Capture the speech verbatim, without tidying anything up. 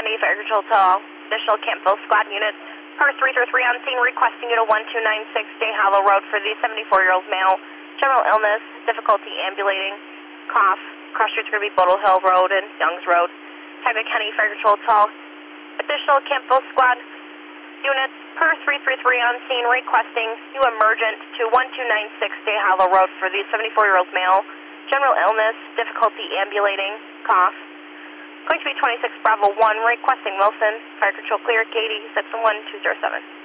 Kennedy Fire Control to all additional Campbell Squad units. Per three three three on scene requesting you to one two nine six Day Hollow Road for the seventy-four-year-old male. General illness, difficulty ambulating, cough. Cross streets are going to be Boodle Hill Road and Youngs Road. Kennedy County Fire Control to all additional Campbell Squad units. Per three three three on scene requesting you emergent to one two nine six Day Hollow Road for the seventy-four-year-old male. General illness, difficulty ambulating, cough. Going to be twenty-six Bravo one, requesting Wilson. Fire Control clear, Katie, six one two zero seven.